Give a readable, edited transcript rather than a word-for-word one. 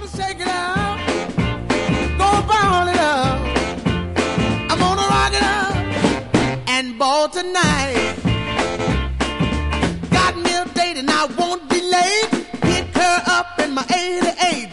shake it up, gonna ball it up. I'm gonna rock it up and ball tonight. Got me a date and I won't be late. Pick her up in my 88.